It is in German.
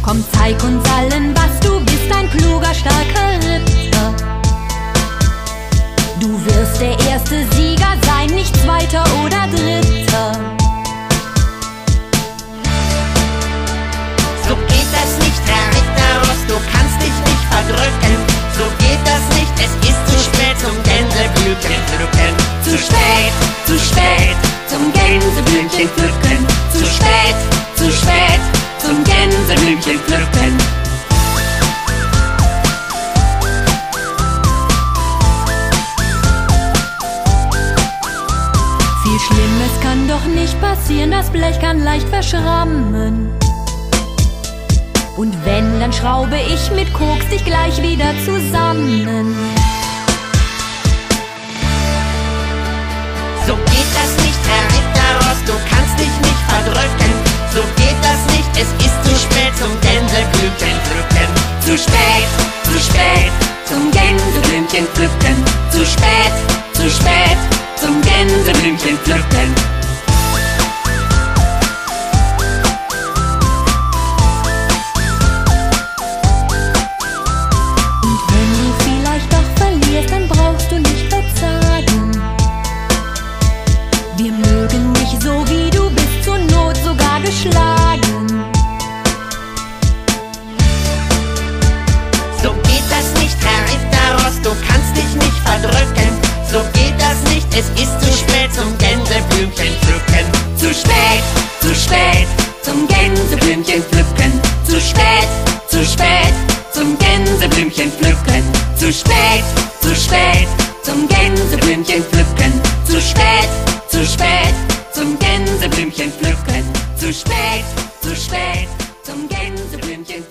Komm, zeig uns allen, was du bist, ein kluger, starker Ritter. Du wirst der erste Sieger sein, nicht zweiter oder dritter. So geht das nicht, Herr Ritter-Rost, du kannst dich nicht verdrücken. So geht das nicht, es ist zu spät zum Gänseblümchen pflücken. Zu spät zum Gänseblümchen pflücken. Zu spät zum Gänseblümchen pflücken. Viel Schlimmes kann doch nicht passieren, das Blech kann leicht verschrammen. Und wenn, dann schraube ich mit Koks dich gleich wieder zusammen. So geht das nicht, Herr Ritter-Rost, du kannst dich nicht verdrücken. So geht das nicht, es ist zu spät zum Gänseblümchen pflücken. Zu spät zum Gänseblümchen pflücken. Zu spät zum Gänseblümchen pflücken. Und wenn du vielleicht doch verlierst, dann brauchst du nicht verzagen. Wir mögen dich so wie du bist, zur Not sogar geschlagen. So geht das nicht, Herr Ritter-Rost, du kannst dich nicht verdrücken. So geht das nicht, es ist zu spät zum Gänseblümchen pflücken. Zu spät zum Gänseblümchen pflücken. Zu spät zum Gänseblümchen pflücken. Zu spät zum Gänseblümchen pflücken. Zu spät zum Gänseblümchen pflücken. Zu spät zum Gänseblümchen pflücken.